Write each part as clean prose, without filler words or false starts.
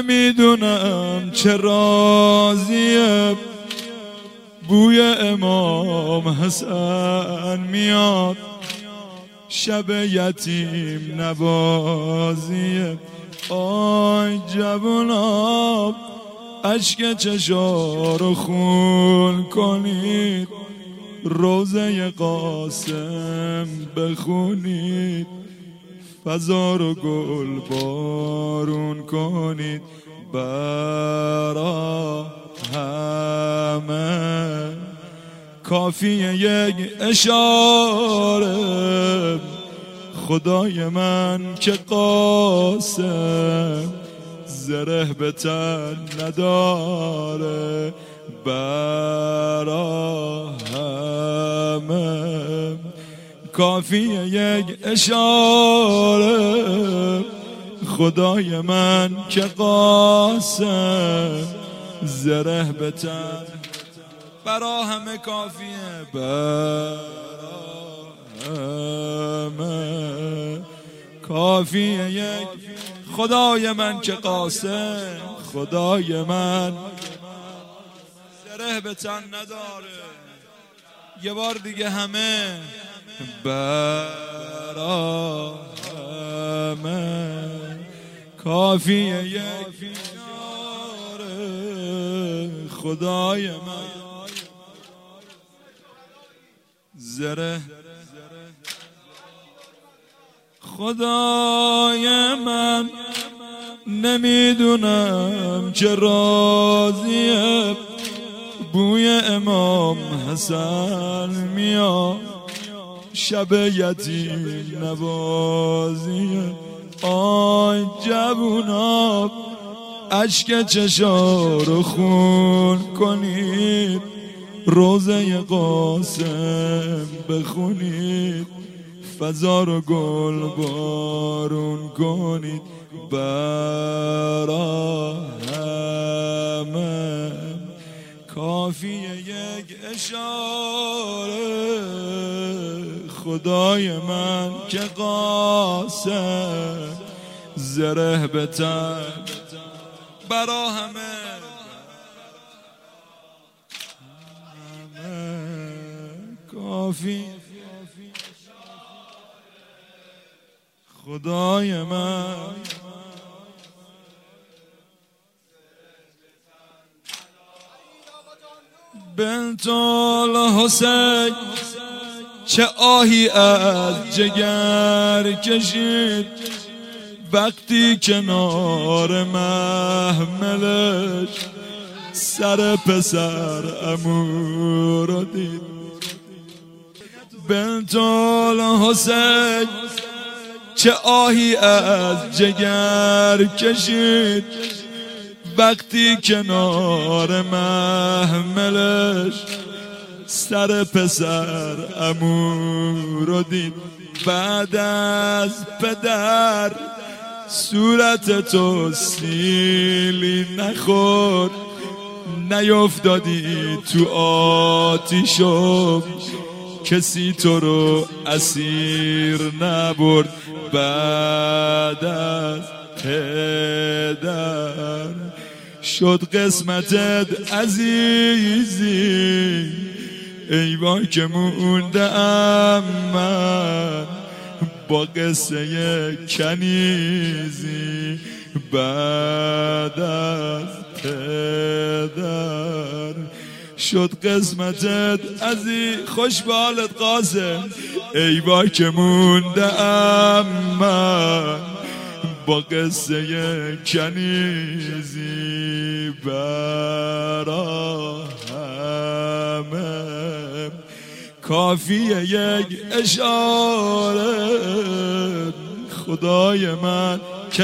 نمیدونم چه راضیه بوی امام حسن میاد شب یتیم نوازیه آی جوونا اشک چشارو خون کنید روزه قاسم بخونید فضا رو گل بارون کنید برا همه کافیه یک اشاره خدای من که قاسم زره به تن نداره برا همه کافیه یک اشاره خدای من که قاسم زره به تن برا همه کافیه برا همه کافیه یک خدای من که قاسم خدای من زره به تن نداره یه بار دیگه همه برا همه کافیه یک خدای من زره خدای من نمیدونم چه راضیه بوی امام حسن میاد شب یتیم نوازیه آی جوونا اشک چشارو خون کنید روزه قاسم بخونید فضا رو گل بارون کنید برا همه کافیه یک اشاره خدای من که قاسم زره به تن برا همه کافی خدای من بنت الحسین چه آهی از جگر کشید وقتی کنار محملش سر پسر عمو رو دید بنت الحسین چه آهی از جگر کشید وقتی کنار محملش سر پسر عمو رو دید بعد از پدر صورت تو سیلی نخورد نیفتادی تو آتیشم کسی تو رو اسیر نبرد بعد از پدر شد قسمتت عزیزی ای وای که موندم من با قصه کنیزی بعد از پدر شد قسمتت عزیز خوش به حالت قاسم ای وای که موندم من با قصه کنیزی برا همه کافیه یک اشاره خدای من که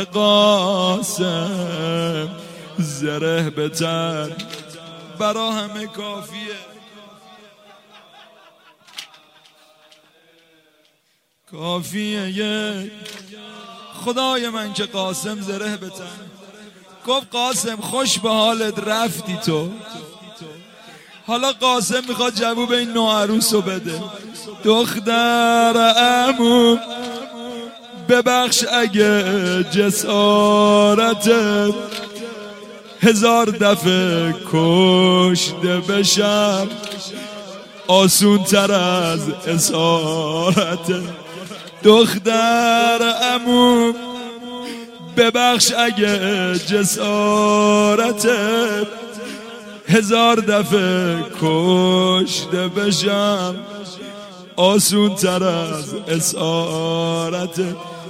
قاسم زره به تن برا همه کافیه کافیه یک خدای من که قاسم زره به تن گفت قاسم خوش به حالت رفتی تو حالا قاسم میخواد جواب این نوعروس رو بده دختر عمو ببخش اگه جسارتت 1000 دفعه کشته بشم آسون تر از اسارت. دختر عموم ببخش اگه جسارته، 1000 دفعه کشته بشم آسون تر از اسارت.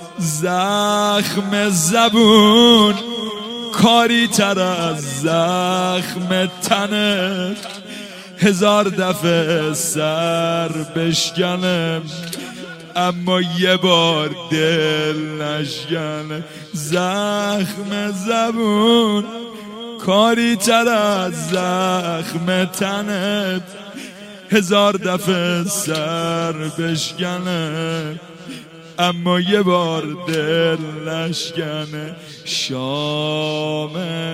زخم زبون کاری تر از زخم تنه، 1000 دفعه سر بشکنم اما یه بار دل نشکنه. زخم زبون کاری تر از زخم تنه، 1000 دفعه سر بشکنه اما یه بار دل نشکنه. شام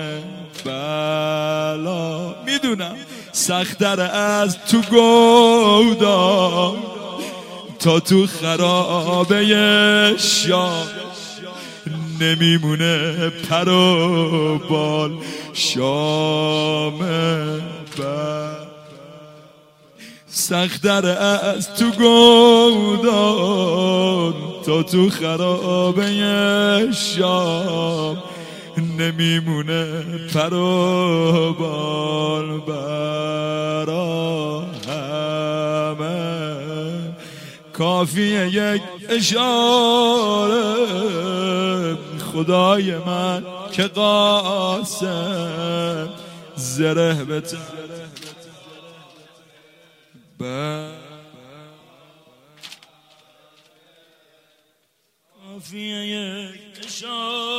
بلا میدونم سخت‌تر از تو گودام تا تو خرابه شام نمیمونه پر و بال. شام بلا سخت‌تر از تو گودام تا تو خرابه شام نمیمونه پر و بال. برا همه کافیه یک اشاره خدای من که قاسم زره بتن. کافیه یک اشاره